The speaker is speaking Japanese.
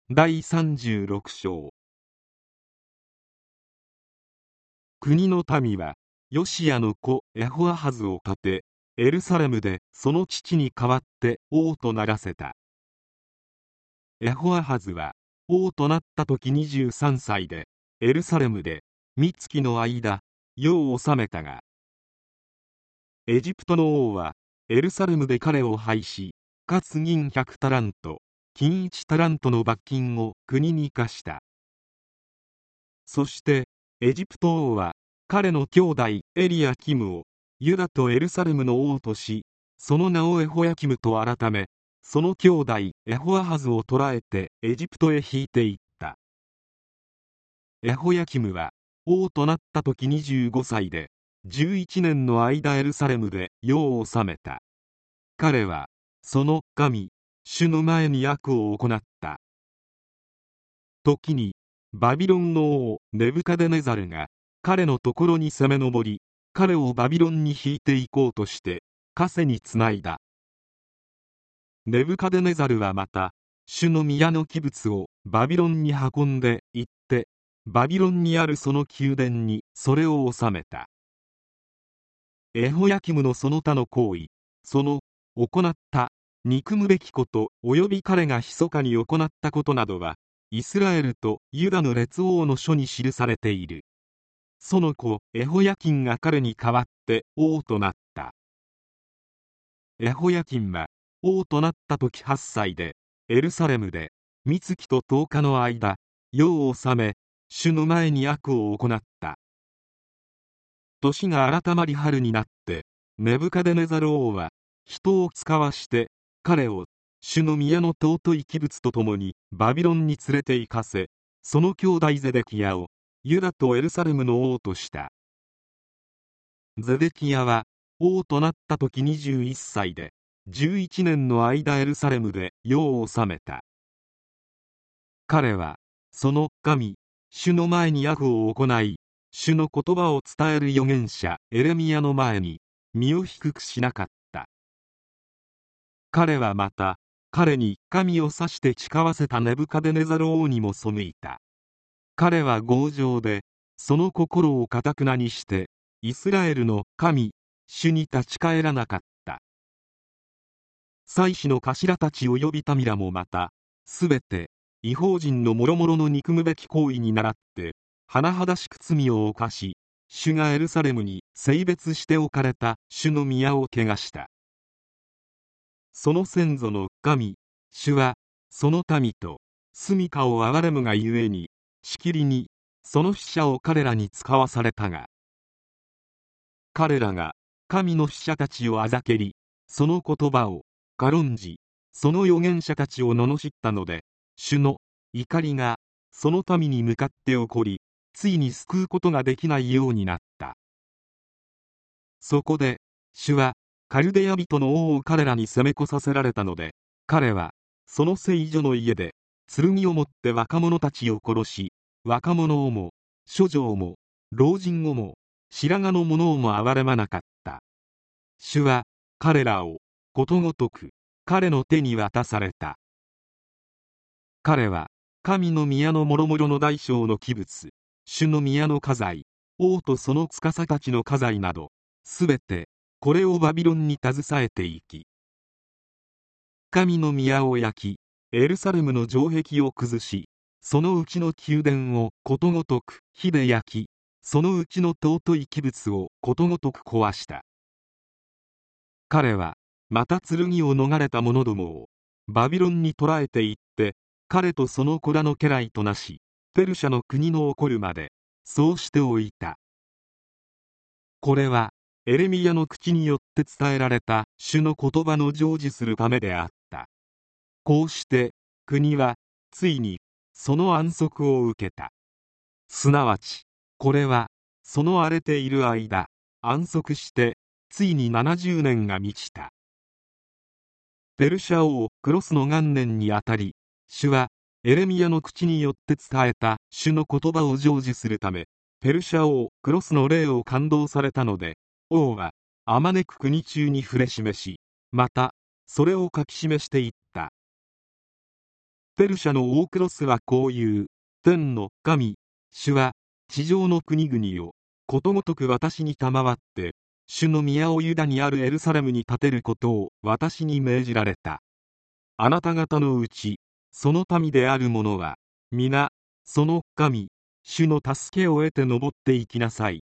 第36章。国の民はヨシアの子エホアハズを立て、エルサレムでその父に代わって王とならせた。エホアハズは王となった時23歳で、エルサレムで三月の間世を治めたが、エジプトの王はエルサレムで彼を廃し、かつ銀100タラント、金1タラントの罰金を国に課した。そしてエジプト王は彼の兄弟エリアキムをユダとエルサレムの王とし、その名をエホヤキムと改め、その兄弟エホアハズを捕らえてエジプトへ引いていった。エホヤキムは王となった時25歳で、11年の間エルサレムで世を治めた。彼はその神主の前に悪を行った。時にバビロンの王ネブカデネザルが彼のところに攻め上り、彼をバビロンに引いていこうとして枷につないだ。ネブカデネザルはまた主の宮の器物をバビロンに運んで行って、バビロンにあるその宮殿にそれを収めた。エホヤキムのその他の行為、その行った憎むべきことおよび彼が密かに行ったことなどはイスラエルとユダの列王の書に記されている。その子エホヤキンが彼に代わって王となった。エホヤキンは王となった時8歳で、エルサレムで三月と10日の間世を治め、主の前に悪を行った。年が改まり春になって、ネブカデネザル王は人を遣わして彼を主の宮の尊い器物とともにバビロンに連れて行かせ、その兄弟ゼデキヤをユダとエルサレムの王とした。ゼデキヤは王となった時21歳で、11年の間エルサレムで世を治めた。彼はその神主の前に悪を行い、主の言葉を伝える預言者エレミヤの前に身を低くしなかった。彼はまた彼に神を指して誓わせたネブカデネザル王にも背いた。彼は強情でその心を堅くなにしてイスラエルの神主に立ち返らなかった。祭司の頭たち及び民らもまたすべて異邦人の諸々の憎むべき行為に倣って甚だしく罪を犯し、主がエルサレムに聖別しておかれた主の宮を汚した。その先祖の神主はその民と住処を憐れむがゆえにしきりにその使者を彼らに使わされたが、彼らが神の使者たちをあざけり、その言葉を軽んじ、その預言者たちを罵ったので、主の怒りがその民に向かって起こり、ついに救うことができないようになった。そこで主はカルデア人の王を彼らに攻め越させられたので、彼はその聖女の家で剣を持って若者たちを殺し、若者をも処女をも老人をも白髪の者をも憐れまなかった。主は彼らをことごとく彼の手に渡された。彼は神の宮の諸々の大小の器物、主の宮の家財、王とその司たちの家財などすべてこれをバビロンに携えていき、神の宮を焼き、エルサレムの城壁を崩し、そのうちの宮殿をことごとく火で焼き、そのうちの尊い器物をことごとく壊した。彼はまた剣を逃れた者どもをバビロンに捕らえていって、彼とその子らの家来となし、ペルシャの国の起こるまでそうしておいた。これはエレミヤの口によって伝えられた主の言葉の成就するためであった。こうして国はついにその安息を受けた。すなわちこれはその荒れている間安息してついに70年が満ちた。ペルシャ王クロスの元年にあたり、主はエレミヤの口によって伝えた主の言葉を成就するため、ペルシャ王クロスの霊を感動されたので、王はあまねく国中に触れ示し、またそれを書き示していった。 ペルシャのオークロスはこう言う。天の神、主は、地上の国々を、ことごとく私に賜って、主の宮をユダにあるエルサレムに建てることを私に命じられた。あなた方のうち、その民である者は、皆、その神、主の助けを得て登っていきなさい。